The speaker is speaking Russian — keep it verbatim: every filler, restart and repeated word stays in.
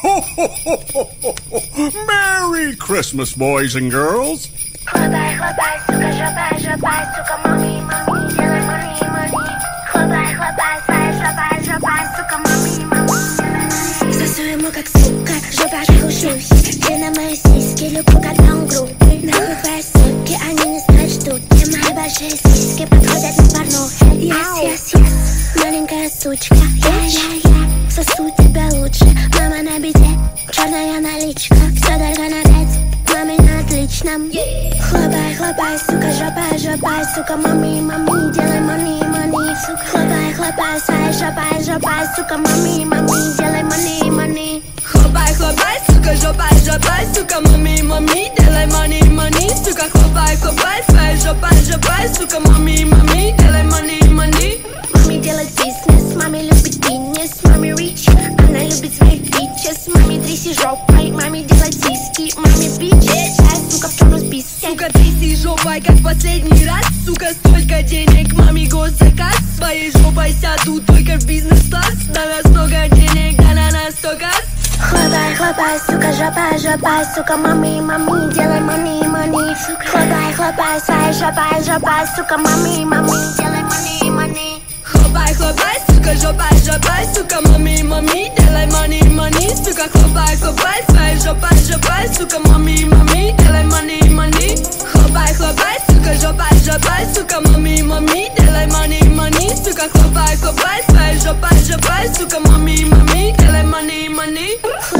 Merry Christmas, boys and girls! Хлопай, хлопай, сука, жопай, жопай, сука, мами, мами, делай мани, мани. Хлопай, хлопай, свай, жопай, жопай, сука, мами, мами. Сосу ему как сука, жопа как у шлюхи. Ты на мои сиськи, люблю, когда он грубый. Нахуй суки, они не знают штуки. Мои большие сиськи подходят на порнухи. Yes, yes, yes, маленькая сучка. Я, я, я, сосу тебя лучше. Мама на беде, черная наличка. Все только на пять, маме на отличном. Хлопай, хлопай, сука, жопай, жопай, сука, мами, мами, делай мани, мани. Хлопай, хлопай, свай, жопай, жопай, сука, мами, мами, делай мани, мани. Хлопай, хлопай, сука, жопай, жопай, сука, мами, мами, делай мани, мани. Сука, хлопай, хлопай, свай, жопай, жопай, сука, мами, мами, делай мани, мани. Мами делает бизнес, маме любит бизнес, мами рич, она любит своих бичес. Маме тряси жопой, маме делает сиськи, маме бичес. Ай, сука, в черном списке. Сука, тряси жопой, как в последний раз. Сука, столько денег, маме госзаказ. Своей жопой сяду только в бизнес-класс. На нас много денег, да на нас столько. Хлопай, хлопай, сука, жопай, жопай, сука, мами, мами, делай мани, мани. Хлопай, хлопай, свай, жопай, жопай, сука, мами, мами, делай мани, мани. Хлопай, хлопай, сука, жопай, жопай, сука, мами, мами, делай мани, мани. Сука, хлопай, хлопай, свай, жопай, жопай, сука, мами, мами, делай мани, мани. Хлопай, хлопай, сука, жопай, жопай, сука, мами, мами, делай мани, мани. Сука, хлопай, хлопай, свай, жопай, жопай, сука, мами, мами, делай мани, мани.